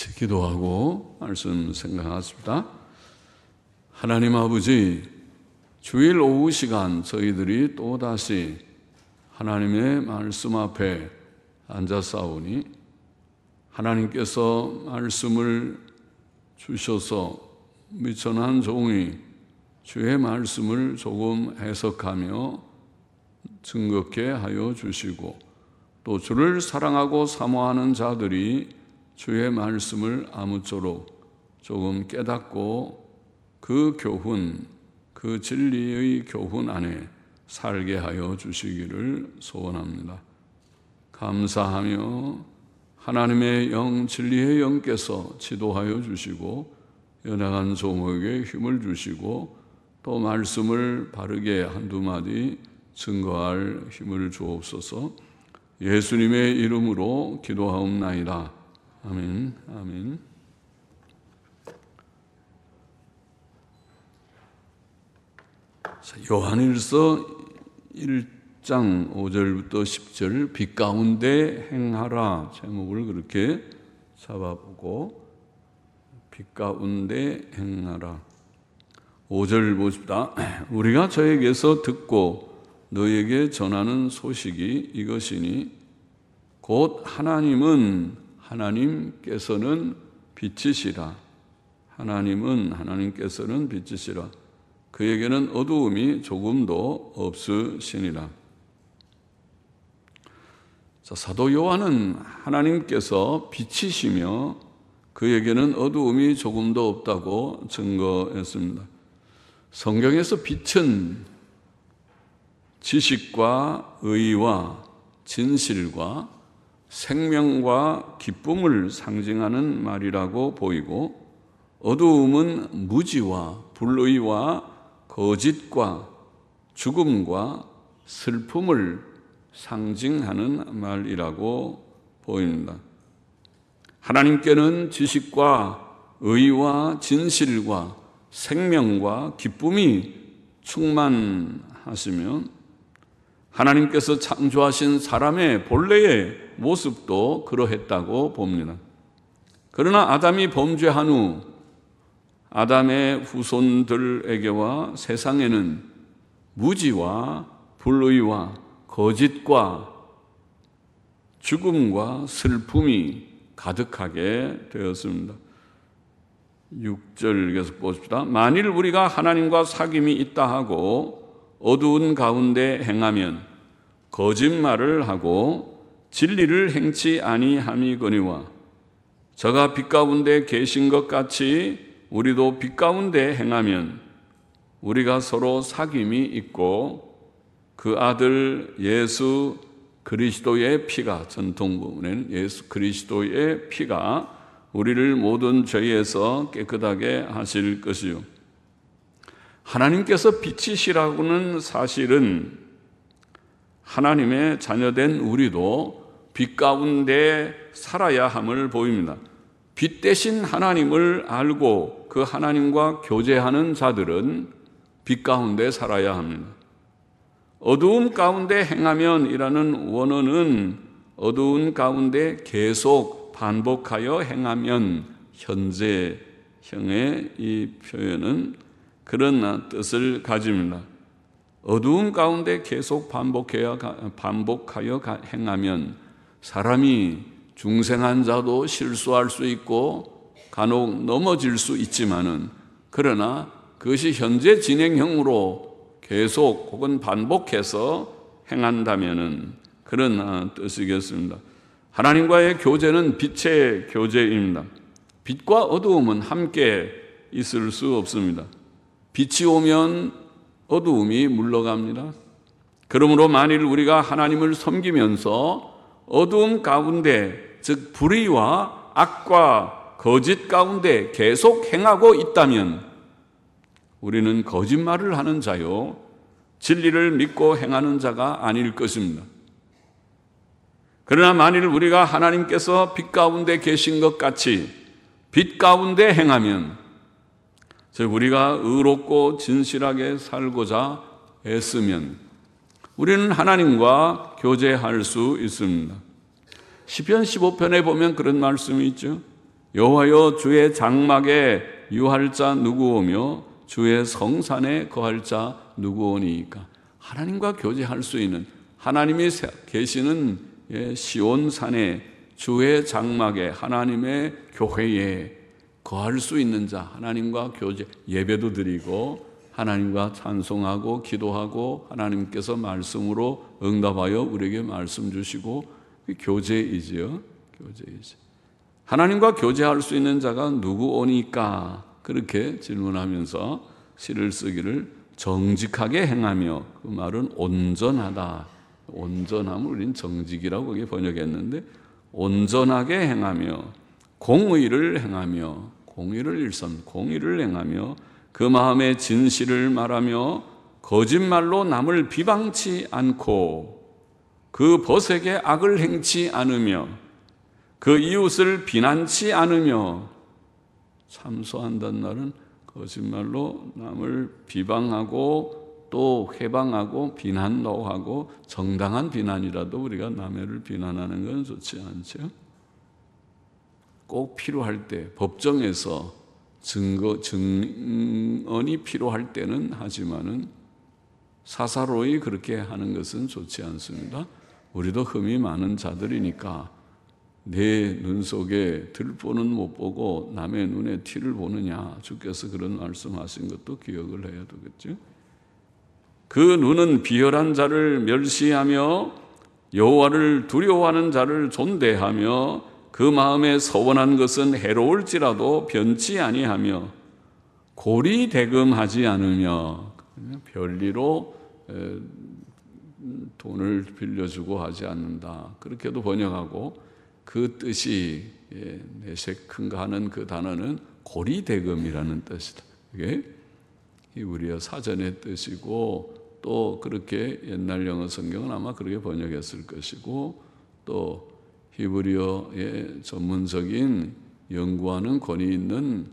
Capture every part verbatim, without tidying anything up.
같이 기도하고 말씀 생각하겠습니다. 하나님 아버지, 주일 오후 시간 저희들이 또다시 하나님의 말씀 앞에 앉아싸우니 하나님께서 말씀을 주셔서 미천한 종이 주의 말씀을 조금 해석하며 즐겁게 하여 주시고, 또 주를 사랑하고 사모하는 자들이 주의 말씀을 아무쪼록 조금 깨닫고 그 교훈, 그 진리의 교훈 안에 살게 하여 주시기를 소원합니다. 감사하며 하나님의 영, 진리의 영께서 지도하여 주시고 연약한 종에게 힘을 주시고 또 말씀을 바르게 한두 마디 증거할 힘을 주옵소서. 예수님의 이름으로 기도하옵나이다. 아멘. 아멘. 자, 요한일서 일 장 오 절부터 십 절, 빛 가운데 행하라 제목을 그렇게 잡아보고, 빛 가운데 행하라. 오 절 보십니다. 우리가 저에게서 듣고 너에게 전하는 소식이 이것이니 곧 하나님은 하나님께서는 빛이시라. 하나님은 하나님께서는 빛이시라. 그에게는 어두움이 조금도 없으시니라. 자, 사도 요한은 하나님께서 빛이시며 그에게는 어두움이 조금도 없다고 증거했습니다. 성경에서 빛은 지식과 의와 진실과 생명과 기쁨을 상징하는 말이라고 보이고, 어두움은 무지와 불의와 거짓과 죽음과 슬픔을 상징하는 말이라고 보입니다. 하나님께는 지식과 의와 진실과 생명과 기쁨이 충만하시면 하나님께서 창조하신 사람의 본래의 모습도 그러했다고 봅니다. 그러나 아담이 범죄한 후 아담의 후손들에게와 세상에는 무지와 불의와 거짓과 죽음과 슬픔이 가득하게 되었습니다. 육 절 계속 보십시다. 만일 우리가 하나님과 사귐이 있다 하고 어두운 가운데 행하면 거짓말을 하고 진리를 행치 아니함이거니와, 저가 빛 가운데 계신 것 같이 우리도 빛 가운데 행하면 우리가 서로 사귐이 있고 그 아들 예수 그리스도의 피가, 전통 부분에는 예수 그리스도의 피가 우리를 모든 죄에서 깨끗하게 하실 것이요. 하나님께서 빛이시라고는 사실은 하나님의 자녀된 우리도 빛 가운데 살아야 함을 보입니다. 빛 대신 하나님을 알고 그 하나님과 교제하는 자들은 빛 가운데 살아야 합니다. 어두움 가운데 행하면 이라는 원어는 어두운 가운데 계속 반복하여 행하면 현재형의 이 표현은 그런 뜻을 가집니다. 어두움 가운데 계속 반복하여, 반복하여 행하면 사람이 중생한 자도 실수할 수 있고 간혹 넘어질 수 있지만은, 그러나 그것이 현재 진행형으로 계속 혹은 반복해서 행한다면은 그런 뜻이겠습니다. 하나님과의 교제는 빛의 교제입니다. 빛과 어두움은 함께 있을 수 없습니다. 빛이 오면 어두움이 물러갑니다. 그러므로 만일 우리가 하나님을 섬기면서 어두움 가운데, 즉 불의와 악과 거짓 가운데 계속 행하고 있다면 우리는 거짓말을 하는 자요 진리를 믿고 행하는 자가 아닐 것입니다. 그러나 만일 우리가 하나님께서 빛 가운데 계신 것 같이 빛 가운데 행하면, 즉 우리가 의롭고 진실하게 살고자 애쓰면 우리는 하나님과 교제할 수 있습니다. 시편 십오 편에 보면 그런 말씀이 있죠. 여호와여 주의 장막에 유할 자 누구오며 주의 성산에 거할 자 누구오니까. 하나님과 교제할 수 있는, 하나님이 계시는 시온산에 주의 장막에 하나님의 교회에 거할 수 있는 자, 하나님과 교제, 예배도 드리고 하나님과 찬송하고 기도하고 하나님께서 말씀으로 응답하여 우리에게 말씀 주시고, 교제이지요. 교제이지. 하나님과 교제할 수 있는 자가 누구오니까? 그렇게 질문하면서 시를 쓰기를 정직하게 행하며, 그 말은 온전하다. 온전함을 우리는 정직이라고 그게 번역했는데, 온전하게 행하며 공의를 행하며, 공의를 일삼, 공의를 행하며 그 마음에 진실을 말하며 거짓말로 남을 비방치 않고 그 벗에게 악을 행치 않으며 그 이웃을 비난치 않으며. 참소한다는 말은 거짓말로 남을 비방하고 또 회방하고 비난도 하고, 정당한 비난이라도 우리가 남해를 비난하는 건 좋지 않죠. 꼭 필요할 때 법정에서 증거, 증언이 필요할 때는 하지만은 사사로이 그렇게 하는 것은 좋지 않습니다. 우리도 흠이 많은 자들이니까 내 눈 속에 들보는 못 보고 남의 눈에 티를 보느냐, 주께서 그런 말씀하신 것도 기억을 해야 되겠죠. 그 눈은 비열한 자를 멸시하며 여호와를 두려워하는 자를 존대하며 그 마음에 서원한 것은 해로울지라도 변치 아니하며 고리대금하지 않으며. 별리로 돈을 빌려주고 하지 않는다, 그렇게도 번역하고, 그 뜻이 내색큰가 하는 그 단어는 고리대금이라는 뜻이다. 이게 히브리어 사전의 뜻이고, 또 그렇게 옛날 영어 성경은 아마 그렇게 번역했을 것이고, 또 히브리어의 전문적인 연구하는 권위 있는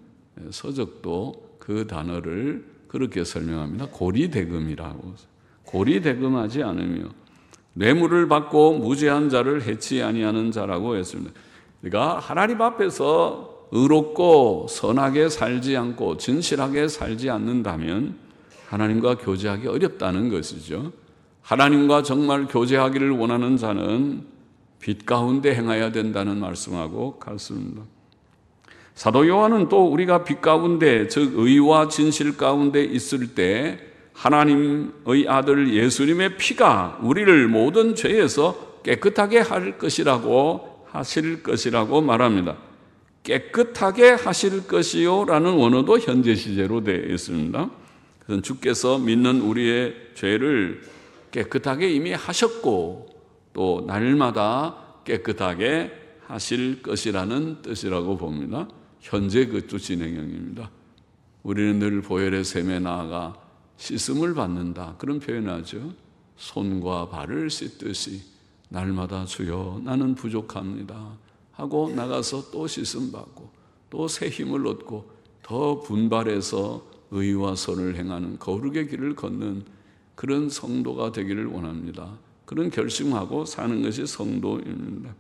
서적도 그 단어를 그렇게 설명합니다. 고리대금이라고. 고리대금하지 않으며 뇌물을 받고 무죄한 자를 해치 아니하는 자라고 했습니다. 그러니까 하나님 앞에서 의롭고 선하게 살지 않고 진실하게 살지 않는다면 하나님과 교제하기 어렵다는 것이죠. 하나님과 정말 교제하기를 원하는 자는 빛 가운데 행해야 된다는 말씀하고 같습니다. 사도 요한은 또 우리가 빛 가운데, 즉 의와 진실 가운데 있을 때 하나님의 아들 예수님의 피가 우리를 모든 죄에서 깨끗하게 할 것이라고 하실 것이라고 말합니다. 깨끗하게 하실 것이요 라는 원어도 현재 시제로 되어 있습니다. 그래서 주께서 믿는 우리의 죄를 깨끗하게 이미 하셨고 또 날마다 깨끗하게 하실 것이라는 뜻이라고 봅니다. 현재 그쪽 진행형입니다. 우리는 늘 보혈의 샘에 나아가 씻음을 받는다, 그런 표현하죠. 손과 발을 씻듯이 날마다 주여 나는 부족합니다 하고 나가서 또 씻음 받고 또 새 힘을 얻고 더 분발해서 의와 선을 행하는 거룩의 길을 걷는 그런 성도가 되기를 원합니다. 그런 결심하고 사는 것이 성도입니다.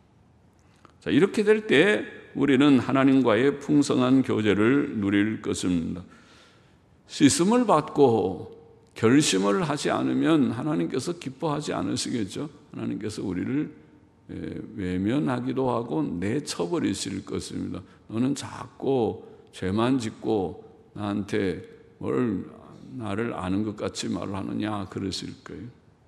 자, 이렇게 될 때 우리는 하나님과의 풍성한 교제를 누릴 것입니다. 씻음을 받고 결심을 하지 않으면 하나님께서 기뻐하지 않으시겠죠. 하나님께서 우리를 외면하기도 하고 내쳐버리실 것입니다. 너는 자꾸 죄만 짓고 나한테 뭘 나를 아는 것 같이 말을 하느냐 그러실 거예요.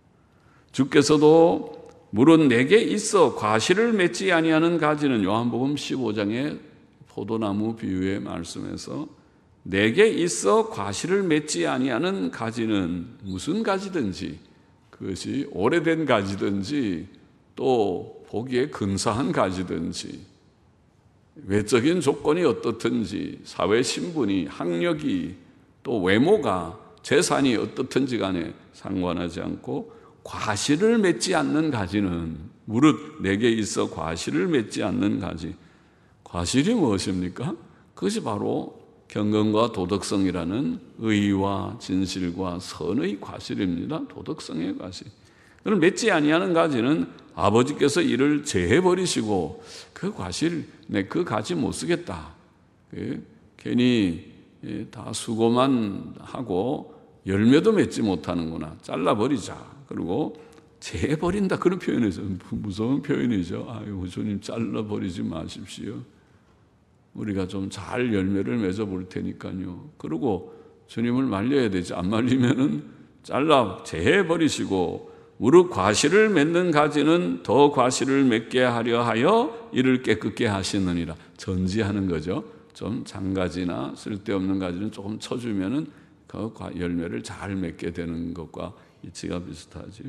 주께서도 물은 내게 있어 과실을 맺지 아니하는 가지는, 요한복음 십오 장의 포도나무 비유의 말씀에서 내게 있어 과실을 맺지 아니하는 가지는 무슨 가지든지, 그것이 오래된 가지든지 또 보기에 근사한 가지든지 외적인 조건이 어떻든지 사회 신분이, 학력이, 또 외모가, 재산이 어떻든지 간에 상관하지 않고 과실을 맺지 않는 가지는, 무릇 내게 있어 과실을 맺지 않는 가지. 과실이 무엇입니까? 그것이 바로 경건과 도덕성이라는 의와 진실과 선의 과실입니다. 도덕성의 과실. 그럼 맺지 아니하는 가지는 아버지께서 이를 제해버리시고 그 과실 내 그 가지 못 쓰겠다. 그 괜히 다 수고만 하고 열매도 맺지 못하는구나. 잘라버리자. 그리고 제해버린다. 그런 표현이죠. 무서운 표현이죠. 아유, 주님 잘라버리지 마십시오. 우리가 좀 잘 열매를 맺어볼 테니까요. 그리고 주님을 말려야 되지. 안 말리면은 잘라 제해버리시고 무릇 과실을 맺는 가지는 더 과실을 맺게 하려 하여 이를 깨끗게 하시느니라. 전지하는 거죠. 좀 장가지나 쓸데없는 가지는 조금 쳐주면은 그 열매를 잘 맺게 되는 것과 이치가 비슷하지.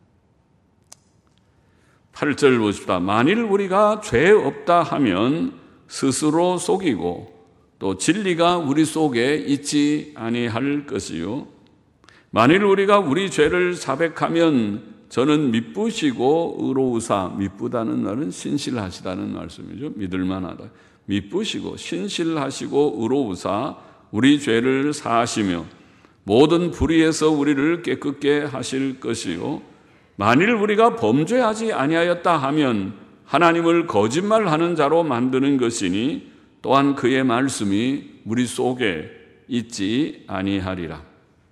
팔 절 보십시다. 만일 우리가 죄 없다 하면 스스로 속이고 또 진리가 우리 속에 있지 아니할 것이요. 만일 우리가 우리 죄를 자백하면 저는 미쁘시고 의로우사, 미쁘다는 말은 신실하시다는 말씀이죠. 믿을만하다. 미쁘시고 신실하시고 의로우사 우리 죄를 사하시며 모든 불의에서 우리를 깨끗게 하실 것이요. 만일 우리가 범죄하지 아니하였다 하면 하나님을 거짓말하는 자로 만드는 것이니 또한 그의 말씀이 우리 속에 있지 아니하리라.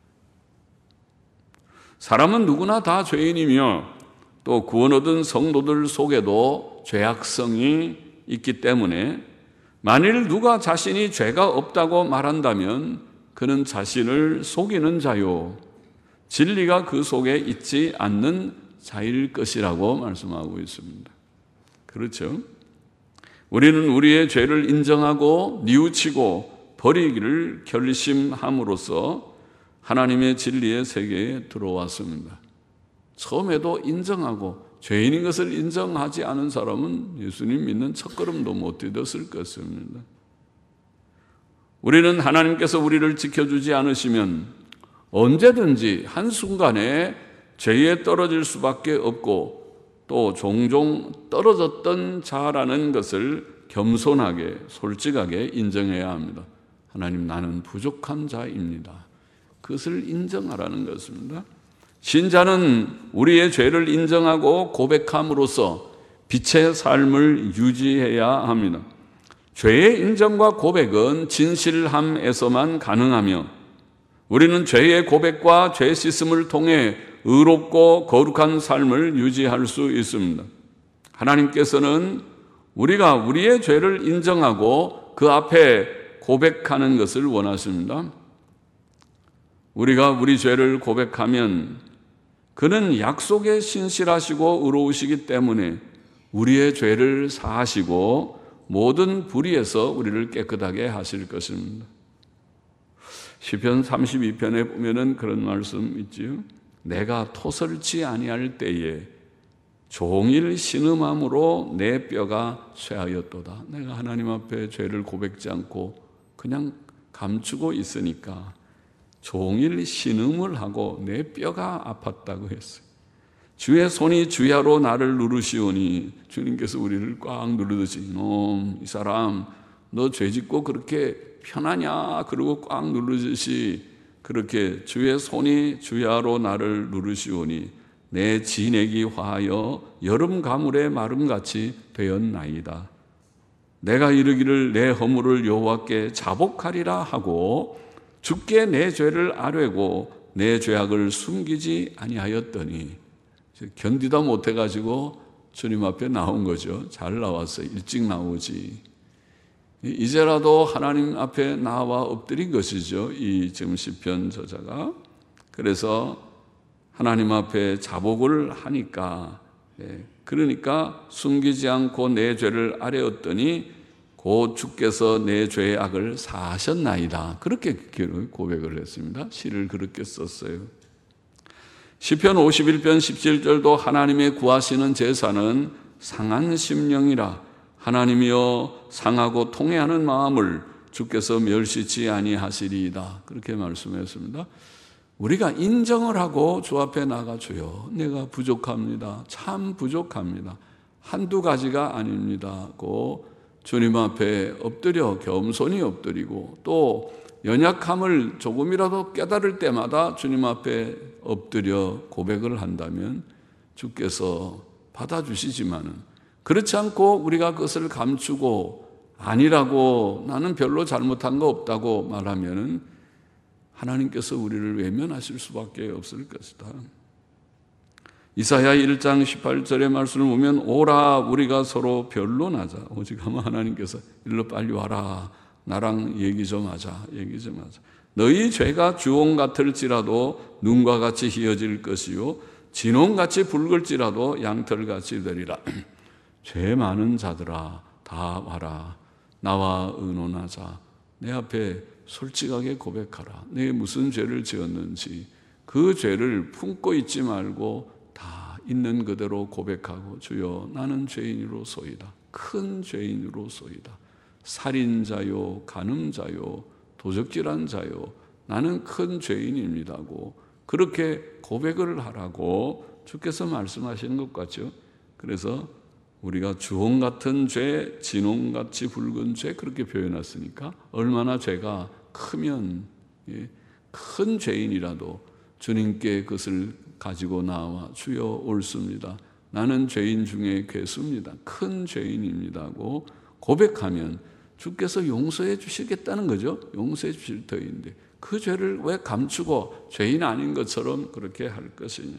사람은 누구나 다 죄인이며 또 구원 얻은 성도들 속에도 죄악성이 있기 때문에 만일 누가 자신이 죄가 없다고 말한다면 그는 자신을 속이는 자요 진리가 그 속에 있지 않는 자일 것이라고 말씀하고 있습니다. 그렇죠? 우리는 우리의 죄를 인정하고 뉘우치고 버리기를 결심함으로써 하나님의 진리의 세계에 들어왔습니다. 처음에도 인정하고 죄인인 것을 인정하지 않은 사람은 예수님 믿는 첫걸음도 못 디뎠을 것입니다. 우리는 하나님께서 우리를 지켜주지 않으시면 언제든지 한순간에 죄에 떨어질 수밖에 없고 또 종종 떨어졌던 자라는 것을 겸손하게 솔직하게 인정해야 합니다. 하나님, 나는 부족한 자입니다. 그것을 인정하라는 것입니다. 신자는 우리의 죄를 인정하고 고백함으로써 빛의 삶을 유지해야 합니다. 죄의 인정과 고백은 진실함에서만 가능하며 우리는 죄의 고백과 죄 씻음을 통해 의롭고 거룩한 삶을 유지할 수 있습니다. 하나님께서는 우리가 우리의 죄를 인정하고 그 앞에 고백하는 것을 원하십니다. 우리가 우리 죄를 고백하면 그는 약속에 신실하시고 의로우시기 때문에 우리의 죄를 사하시고 모든 불의에서 우리를 깨끗하게 하실 것입니다. 시편 삼십이 편에 보면은 그런 말씀 있지요. 내가 토설치 아니할 때에 종일 신음함으로 내 뼈가 쇠하였도다. 내가 하나님 앞에 죄를 고백지 않고 그냥 감추고 있으니까 종일 신음을 하고 내 뼈가 아팠다고 했어요. 주의 손이 주야로 나를 누르시오니 주님께서 우리를 꽉 누르듯이 이놈 이 사람 너 죄짓고 그렇게 편하냐 그러고 꽉 누르듯이 그렇게 주의 손이 주야로 나를 누르시오니 내 진액이 화하여 여름 가물의 마름같이 되었나이다. 내가 이르기를 내 허물을 여호와께 자복하리라 하고 주께 내 죄를 아뢰고 내 죄악을 숨기지 아니하였더니 견디다 못해가지고 주님 앞에 나온 거죠. 잘 나왔어요. 일찍 나오지. 이제라도 하나님 앞에 나와 엎드린 것이죠. 이 지금 시편 저자가. 그래서 하나님 앞에 자복을 하니까 그러니까 숨기지 않고 내 죄를 아뢰었더니 곧 주께서 내 죄의 악을 사하셨나이다. 그렇게 고백을 했습니다. 시를 그렇게 썼어요. 시편 오십일 편 십칠 절도 하나님의 구하시는 제사는 상한 심령이라 하나님이여 상하고 통회하는 마음을 주께서 멸시치 아니하시리이다. 그렇게 말씀했습니다. 우리가 인정을 하고 주 앞에 나가 주여 내가 부족합니다. 참 부족합니다. 한두 가지가 아닙니다. 고 주님 앞에 엎드려 겸손히 엎드리고 또 연약함을 조금이라도 깨달을 때마다 주님 앞에 엎드려 고백을 한다면 주께서 받아주시지만은 그렇지 않고 우리가 그것을 감추고 아니라고 나는 별로 잘못한 거 없다고 말하면은 하나님께서 우리를 외면하실 수밖에 없을 것이다. 이사야 일 장 십팔 절의 말씀을 보면 오라 우리가 서로 변론하자. 오직 아마 하나님께서 일로 빨리 와라. 나랑 얘기 좀 하자. 얘기 좀 하자. 너희 죄가 주홍 같을지라도 눈과 같이 희어질 것이요 진홍같이 붉을지라도 양털같이 되리라. 죄 많은 자들아 다 와라. 나와 의논하자. 내 앞에 솔직하게 고백하라. 내가 무슨 죄를 지었는지 그 죄를 품고 있지 말고 다 있는 그대로 고백하고 주여 나는 죄인으로소이다. 큰 죄인으로소이다. 살인자요 간음자요 도적질한 자요 나는 큰 죄인입니다고 그렇게 고백을 하라고 주께서 말씀하시는 것 같죠. 그래서 우리가 주홍 같은 죄, 진홍같이 붉은 죄 그렇게 표현했으니까 얼마나 죄가 크면 큰 죄인이라도 주님께 그것을 가지고 나와 주여 옳습니다. 나는 죄인 중에 괴수입니다. 큰 죄인입니다고 고백하면 주께서 용서해 주시겠다는 거죠. 용서해 주실 터인데 그 죄를 왜 감추고 죄인 아닌 것처럼 그렇게 할 것이냐.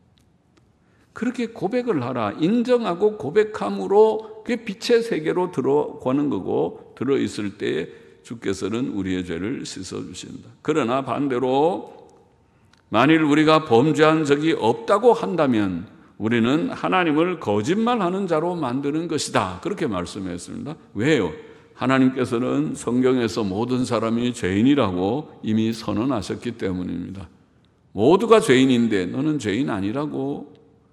그렇게 고백을 하라. 인정하고 고백함으로 그게 빛의 세계로 들어가는 거고 들어있을 때 주께서는 우리의 죄를 씻어주신다. 그러나 반대로 만일 우리가 범죄한 적이 없다고 한다면 우리는 하나님을 거짓말하는 자로 만드는 것이다. 그렇게 말씀했습니다. 왜요? 하나님께서는 성경에서 모든 사람이 죄인이라고 이미 선언하셨기 때문입니다. 모두가 죄인인데 너는 죄인 아니라고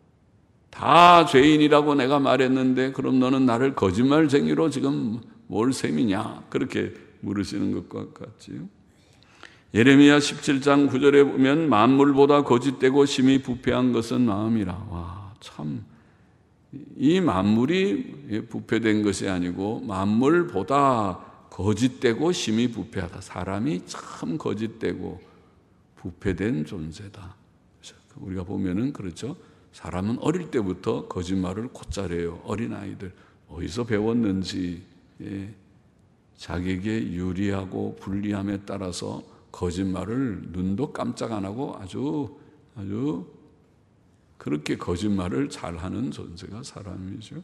다 죄인이라고 내가 말했는데 그럼 너는 나를 거짓말쟁이로 지금 뭘 셈이냐 그렇게 물으시는 것과 같지요. 예레미야 십칠 장 구 절에 보면 만물보다 거짓되고 심히 부패한 것은 마음이라. 와, 참 이 만물이 부패된 것이 아니고 만물보다 거짓되고 심히 부패하다. 사람이 참 거짓되고 부패된 존재다. 우리가 보면은 그렇죠. 사람은 어릴 때부터 거짓말을 곧잘 해요. 어린아이들 어디서 배웠는지 예. 자기에게 유리하고 불리함에 따라서 거짓말을 눈도 깜짝 안 하고 아주 아주 그렇게 거짓말을 잘하는 존재가 사람이죠.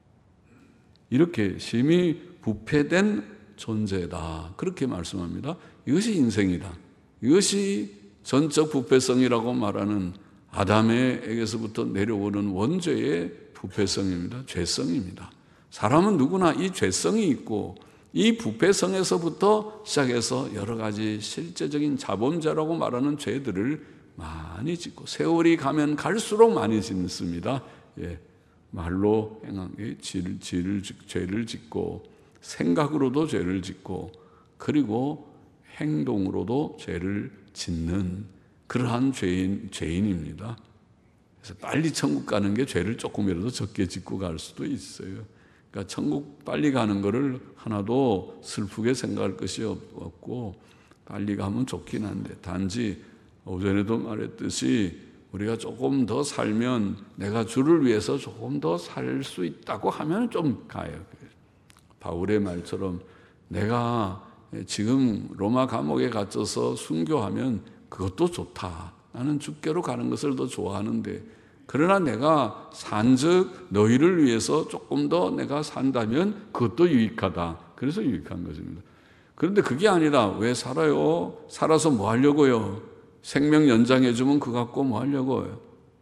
이렇게 심히 부패된 존재다. 그렇게 말씀합니다. 이것이 인생이다. 이것이 전적 부패성이라고 말하는 아담에게서부터 내려오는 원죄의 부패성입니다. 죄성입니다. 사람은 누구나 이 죄성이 있고 이 부패성에서부터 시작해서 여러 가지 실제적인 자범죄라고 말하는 죄들을 많이 짓고 세월이 가면 갈수록 많이 짓습니다. 예, 말로 행한 질, 질, 죄를 짓고 생각으로도 죄를 짓고 그리고 행동으로도 죄를 짓는 그러한 죄인, 죄인입니다. 그래서 빨리 천국 가는 게 죄를 조금이라도 적게 짓고 갈 수도 있어요. 그러니까 천국 빨리 가는 거를 하나도 슬프게 생각할 것이 없고 빨리 가면 좋긴 한데 단지 오전에도 말했듯이 우리가 조금 더 살면 내가 주를 위해서 조금 더 살 수 있다고 하면 좀 가요. 바울의 말처럼 내가 지금 로마 감옥에 갇혀서 순교하면 그것도 좋다. 나는 주께로 가는 것을 더 좋아하는데 그러나 내가 산즉 너희를 위해서 조금 더 내가 산다면 그것도 유익하다. 그래서 유익한 것입니다. 그런데 그게 아니라 왜 살아요? 살아서 뭐 하려고요? 생명 연장해 주면 그거 갖고 뭐 하려고요?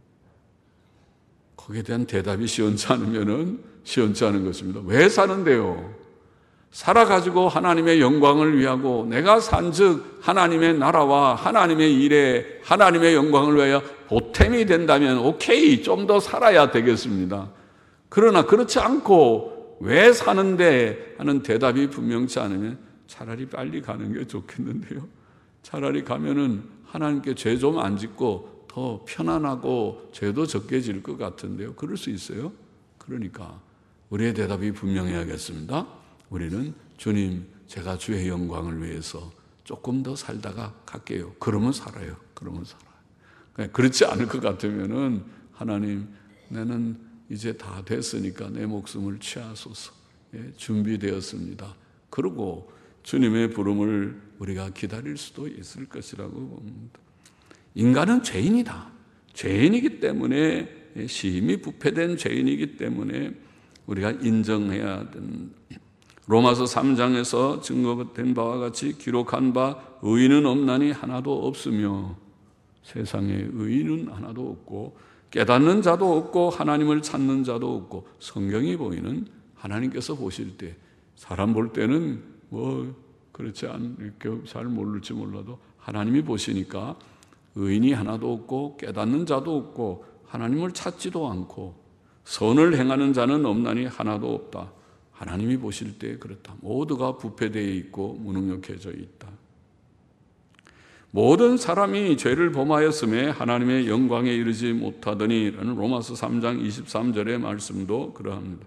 거기에 대한 대답이 시원치 않으면은 시원치 않은 것입니다. 왜 사는데요? 살아가지고 하나님의 영광을 위하고 내가 산즉 하나님의 나라와 하나님의 일에 하나님의 영광을 위하여 보탬이 된다면 오케이, 좀 더 살아야 되겠습니다. 그러나 그렇지 않고 왜 사는데 하는 대답이 분명치 않으면 차라리 빨리 가는 게 좋겠는데요. 차라리 가면은 하나님께 죄 좀 안 짓고 더 편안하고 죄도 적게 질 것 같은데요. 그럴 수 있어요. 그러니까 우리의 대답이 분명해야겠습니다. 우리는 주님, 제가 주의 영광을 위해서 조금 더 살다가 갈게요. 그러면 살아요. 그러면 살아요. 그렇지 않을 것 같으면은 하나님, 나는 이제 다 됐으니까 내 목숨을 취하소서. 예, 준비되었습니다. 그리고 주님의 부름을 우리가 기다릴 수도 있을 것이라고 봅니다. 인간은 죄인이다. 죄인이기 때문에, 심히 부패된 죄인이기 때문에 우리가 인정해야 되는, 로마서 삼 장에서 증거된 바와 같이 기록한 바 의인은 없나니 하나도 없으며, 세상에 의인은 하나도 없고 깨닫는 자도 없고 하나님을 찾는 자도 없고, 성경이 보이는 하나님께서 보실 때, 사람 볼 때는 뭐 그렇지 않게 잘 모를지 몰라도 하나님이 보시니까 의인이 하나도 없고 깨닫는 자도 없고 하나님을 찾지도 않고 선을 행하는 자는 없나니 하나도 없다. 하나님이 보실 때 그렇다. 모두가 부패되어 있고 무능력해져 있다. 모든 사람이 죄를 범하였음에 하나님의 영광에 이르지 못하더니 라는 로마서 삼 장 이십삼 절의 말씀도 그러합니다.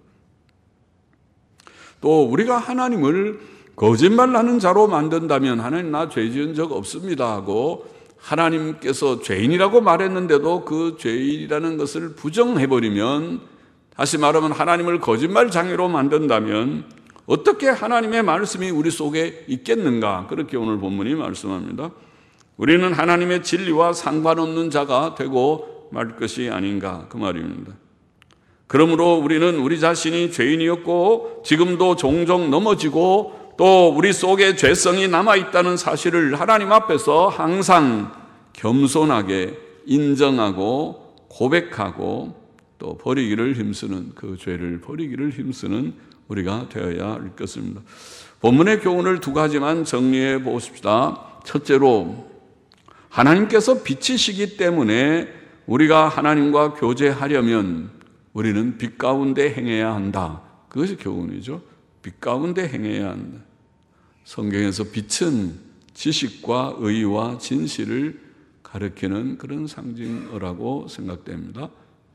또 우리가 하나님을 거짓말하는 자로 만든다면, 하나님 나 죄 지은 적 없습니다 하고 하나님께서 죄인이라고 말했는데도 그 죄인이라는 것을 부정해버리면, 다시 말하면 하나님을 거짓말장애로 만든다면 어떻게 하나님의 말씀이 우리 속에 있겠는가? 그렇게 오늘 본문이 말씀합니다. 우리는 하나님의 진리와 상관없는 자가 되고 말 것이 아닌가, 그 말입니다. 그러므로 우리는 우리 자신이 죄인이었고 지금도 종종 넘어지고 또 우리 속에 죄성이 남아있다는 사실을 하나님 앞에서 항상 겸손하게 인정하고 고백하고 또 버리기를 힘쓰는, 그 죄를 버리기를 힘쓰는 우리가 되어야 할 것입니다. 본문의 교훈을 두 가지만 정리해 보십시다. 첫째로, 하나님께서 빛이시기 때문에 우리가 하나님과 교제하려면 우리는 빛 가운데 행해야 한다. 그것이 교훈이죠. 빛 가운데 행해야 한다. 성경에서 빛은 지식과 의와 진실을 가리키는 그런 상징어라고 생각됩니다.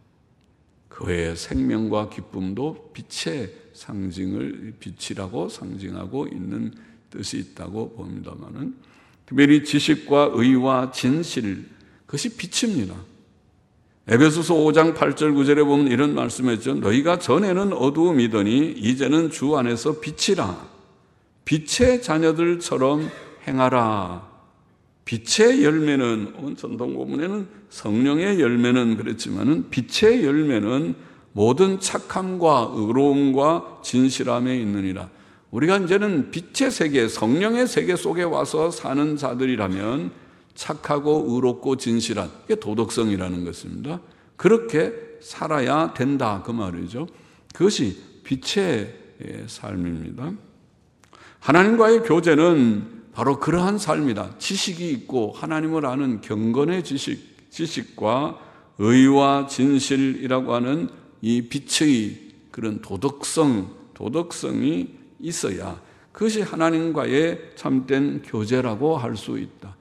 그 외에 생명과 기쁨도 빛의 상징을, 빛이라고 상징하고 있는 뜻이 있다고 봅니다만은, 특별히 지식과 의와 진실, 그것이 빛입니다. 에베소서 오 장 팔 절 구 절에 보면 이런 말씀했죠. 너희가 전에는 어두움이더니 이제는 주 안에서 빛이라. 빛의 자녀들처럼 행하라. 빛의 열매는, 오늘 전통고문에는 성령의 열매는 그랬지만은 빛의 열매는 모든 착함과 의로움과 진실함에 있느니라. 우리가 이제는 빛의 세계, 성령의 세계 속에 와서 사는 자들이라면 착하고 의롭고 진실한, 이게 도덕성이라는 것입니다. 그렇게 살아야 된다, 그 말이죠. 그것이 빛의 삶입니다. 하나님과의 교제는 바로 그러한 삶이다. 지식이 있고 하나님을 아는 경건의 지식, 지식과 의와 진실이라고 하는 이 빛의 그런 도덕성, 도덕성이 있어야 그것이 하나님과의 참된 교제라고 할 수 있다.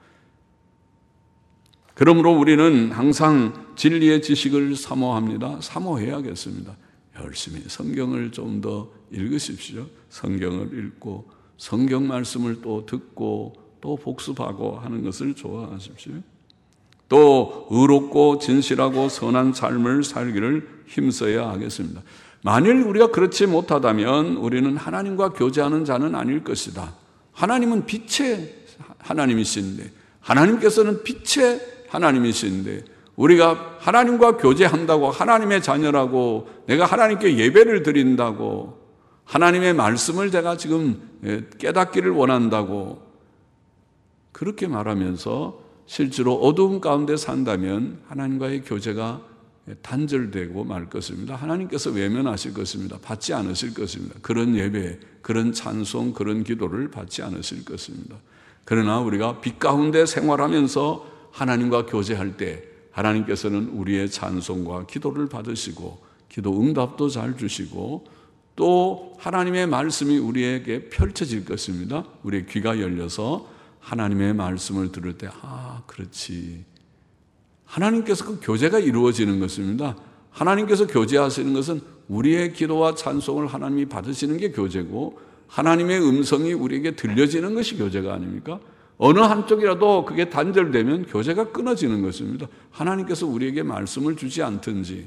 그러므로 우리는 항상 진리의 지식을 사모합니다. 사모해야겠습니다. 열심히 성경을 좀 더 읽으십시오. 성경을 읽고 성경 말씀을 또 듣고 또 복습하고 하는 것을 좋아하십시오. 또 의롭고 진실하고 선한 삶을 살기를 힘써야 하겠습니다. 만일 우리가 그렇지 못하다면 우리는 하나님과 교제하는 자는 아닐 것이다. 하나님은 빛의 하나님이신데, 하나님께서는 빛의 하나님이신데, 우리가 하나님과 교제한다고, 하나님의 자녀라고, 내가 하나님께 예배를 드린다고, 하나님의 말씀을 제가 지금 깨닫기를 원한다고 그렇게 말하면서 실제로 어두움 가운데 산다면 하나님과의 교제가 단절되고 말 것입니다. 하나님께서 외면하실 것입니다. 받지 않으실 것입니다. 그런 예배, 그런 찬송, 그런 기도를 받지 않으실 것입니다. 그러나 우리가 빛 가운데 생활하면서 하나님과 교제할 때 하나님께서는 우리의 찬송과 기도를 받으시고 기도 응답도 잘 주시고 또 하나님의 말씀이 우리에게 펼쳐질 것입니다. 우리의 귀가 열려서 하나님의 말씀을 들을 때, 아, 그렇지. 하나님께서 그 교제가 이루어지는 것입니다. 하나님께서 교제하시는 것은 우리의 기도와 찬송을 하나님이 받으시는 게 교제고, 하나님의 음성이 우리에게 들려지는 것이 교제가 아닙니까? 어느 한쪽이라도 그게 단절되면 교제가 끊어지는 것입니다. 하나님께서 우리에게 말씀을 주지 않든지,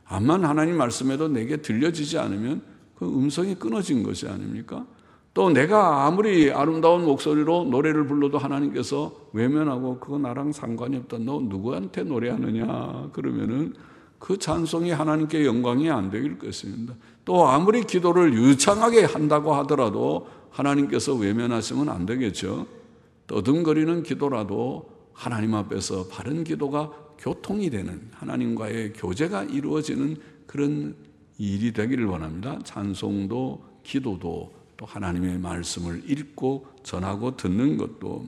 암만 하나님 말씀에도 내게 들려지지 않으면 그 음성이 끊어진 것이 아닙니까? 또 내가 아무리 아름다운 목소리로 노래를 불러도 하나님께서 외면하고 그거 나랑 상관이 없다. 너 누구한테 노래하느냐? 그러면은 그 찬송이 하나님께 영광이 안 되길 것입니다. 또 아무리 기도를 유창하게 한다고 하더라도 하나님께서 외면하시면 안 되겠죠. 떠듬거리는 기도라도 하나님 앞에서 바른 기도가 교통이 되는, 하나님과의 교제가 이루어지는 그런 일이 되기를 원합니다. 찬송도 기도도 또 하나님의 말씀을 읽고 전하고 듣는 것도.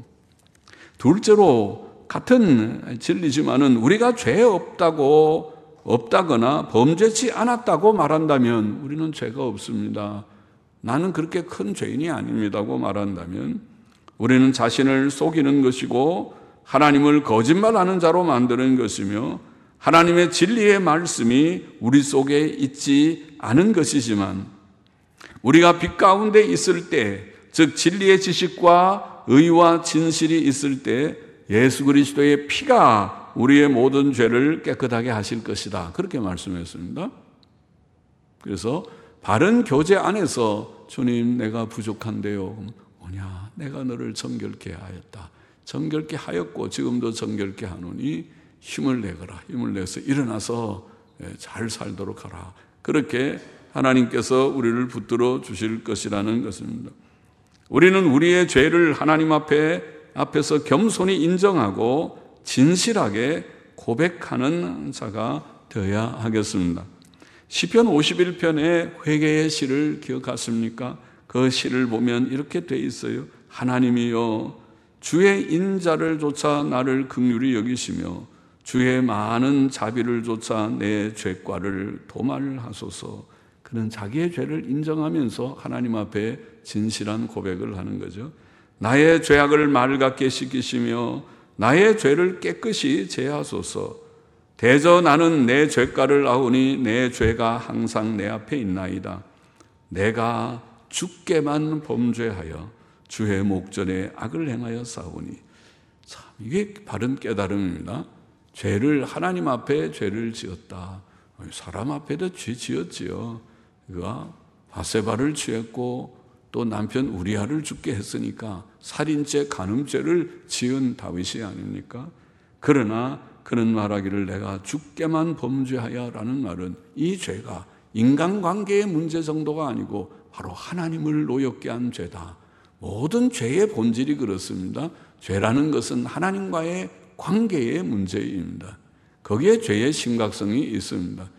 둘째로 같은 진리지만은 우리가 죄 없다고 없다거나 범죄치 않았다고 말한다면 우리는 죄가 없습니다. 나는 그렇게 큰 죄인이 아닙니다고 말한다면 우리는 자신을 속이는 것이고 하나님을 거짓말하는 자로 만드는 것이며 하나님의 진리의 말씀이 우리 속에 있지 않은 것이지만 우리가 빛 가운데 있을 때, 즉 진리의 지식과 의와 진실이 있을 때 예수 그리스도의 피가 우리의 모든 죄를 깨끗하게 하실 것이다. 그렇게 말씀했습니다. 그래서 바른 교제 안에서 주님 내가 부족한데요. 뭐냐? 내가 너를 정결케 하였다. 정결케 하였고 지금도 정결케 하노니 힘을 내거라. 힘을 내서 일어나서 잘 살도록 하라. 그렇게 하나님께서 우리를 붙들어 주실 것이라는 것입니다. 우리는 우리의 죄를 하나님 앞에 앞에서 겸손히 인정하고 진실하게 고백하는 자가 되어야 하겠습니다. 시편 오십일 편의 회개의 시를 기억하십니까? 그 시를 보면 이렇게 돼 있어요. 하나님이여 주의 인자를 조차 나를 긍휼히 여기시며 주의 많은 자비를 조차 내 죄과를 도말하소서. 그는 자기의 죄를 인정하면서 하나님 앞에 진실한 고백을 하는 거죠. 나의 죄악을 맑게 씻기시며 나의 죄를 깨끗이 제하소서. 대저 나는 내 죄가를 아오니 내 죄가 항상 내 앞에 있나이다. 내가 주께만 범죄하여 주의 목전에 악을 행하여 싸우니. 참, 이게 바른 깨달음입니다. 죄를, 하나님 앞에 죄를 지었다. 사람 앞에도 죄 지었지요. 그가 바세바를 취했고 또 남편 우리아를 죽게 했으니까 살인죄, 간음죄를 지은 다윗이 아닙니까? 그러나 그는 말하기를 내가 주께만 범죄하여 라는 말은 이 죄가 인간관계의 문제 정도가 아니고 바로 하나님을 노엽게 한 죄다. 모든 죄의 본질이 그렇습니다. 죄라는 것은 하나님과의 관계의 문제입니다. 거기에 죄의 심각성이 있습니다.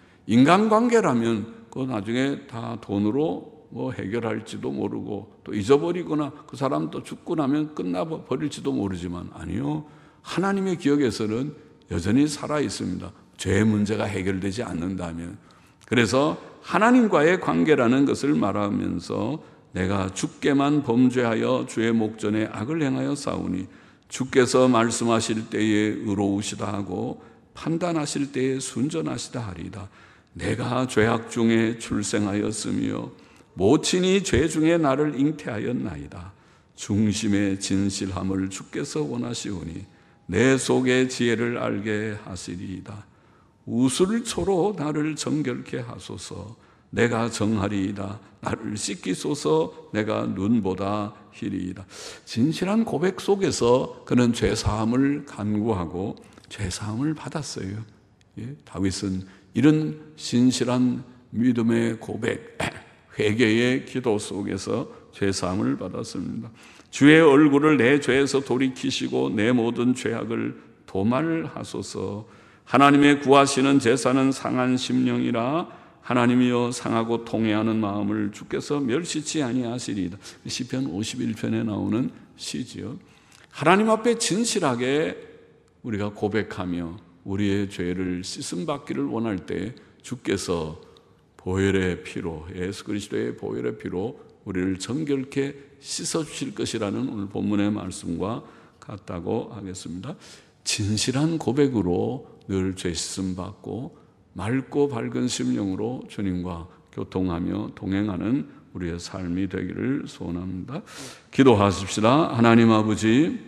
인간관계라면 그 나중에 다 돈으로 뭐 해결할지도 모르고 또 잊어버리거나 그 사람 또 죽고 나면 끝나버릴지도 모르지만 아니요. 하나님의 기억에서는 여전히 살아 있습니다. 죄의 문제가 해결되지 않는다면. 그래서 하나님과의 관계라는 것을 말하면서 내가 주께만 범죄하여 주의 목전에 악을 행하여 싸우니 주께서 말씀하실 때에 의로우시다 하고 판단하실 때에 순전하시다 하리이다. 내가 죄악 중에 출생하였으며 모친이 죄 중에 나를 잉태하였나이다. 중심의 진실함을 주께서 원하시오니 내 속의 지혜를 알게 하시리이다. 우슬초로 나를 정결케 하소서. 내가 정하리이다. 나를 씻기소서. 내가 눈보다 희리이다. 진실한 고백 속에서 그는 죄사함을 간구하고 죄사함을 받았어요. 예? 다윗은 이런 진실한 믿음의 고백, 회개의 기도 속에서 죄사함을 받았습니다. 주의 얼굴을 내 죄에서 돌이키시고 내 모든 죄악을 도말하소서. 하나님의 구하시는 제사는 상한 심령이라 하나님이여 상하고 통회하는 마음을 주께서 멸시치 아니하시리이다. 시편 오십일 편에 나오는 시지요. 하나님 앞에 진실하게 우리가 고백하며 우리의 죄를 씻음 받기를 원할 때 주께서 보혈의 피로, 예수 그리스도의 보혈의 피로 우리를 정결케 씻어주실 것이라는 오늘 본문의 말씀과 같다고 하겠습니다. 진실한 고백으로 늘 죄 씻음 받고 맑고 밝은 심령으로 주님과 교통하며 동행하는 우리의 삶이 되기를 소원합니다. 기도하십시다. 하나님 아버지,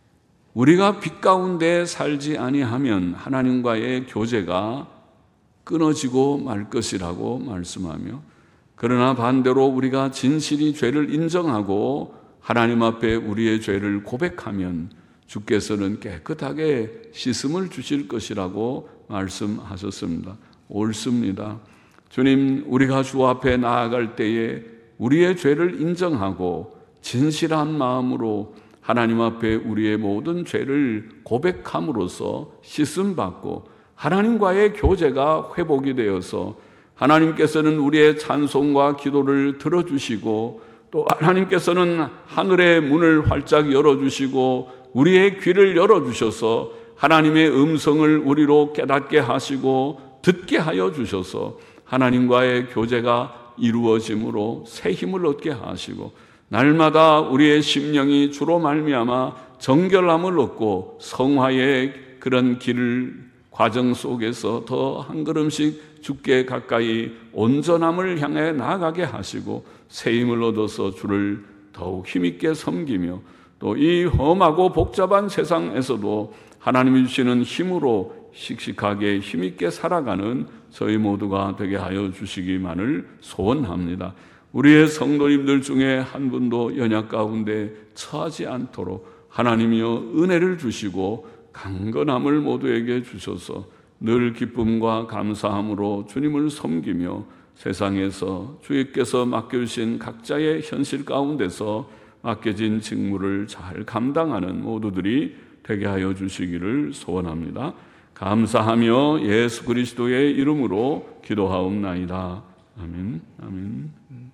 우리가 빛 가운데 살지 아니하면 하나님과의 교제가 끊어지고 말 것이라고 말씀하며, 그러나 반대로 우리가 진실이 죄를 인정하고 하나님 앞에 우리의 죄를 고백하면 주께서는 깨끗하게 씻음을 주실 것이라고 말씀하셨습니다. 옳습니다. 주님, 우리가 주 앞에 나아갈 때에 우리의 죄를 인정하고 진실한 마음으로 하나님 앞에 우리의 모든 죄를 고백함으로써 씻음받고 하나님과의 교제가 회복이 되어서 하나님께서는 우리의 찬송과 기도를 들어주시고 또 하나님께서는 하늘의 문을 활짝 열어주시고 우리의 귀를 열어주셔서 하나님의 음성을 우리로 깨닫게 하시고 듣게 하여 주셔서 하나님과의 교제가 이루어짐으로 새 힘을 얻게 하시고 날마다 우리의 심령이 주로 말미암아 정결함을 얻고 성화의 그런 길을 과정 속에서 더 한 걸음씩 주께 가까이 온전함을 향해 나아가게 하시고 새 힘을 얻어서 주를 더욱 힘있게 섬기며 또 이 험하고 복잡한 세상에서도 하나님이 주시는 힘으로 씩씩하게 힘있게 살아가는 저희 모두가 되게 하여 주시기만을 소원합니다. 우리의 성도님들 중에 한 분도 연약 가운데 처하지 않도록 하나님이여 은혜를 주시고 강건함을 모두에게 주셔서 늘 기쁨과 감사함으로 주님을 섬기며 세상에서 주께서 맡겨주신 각자의 현실 가운데서 맡겨진 직무를 잘 감당하는 모두들이 되게 하여 주시기를 소원합니다. 감사하며 예수 그리스도의 이름으로 기도하옵나이다. 아멘. 아멘.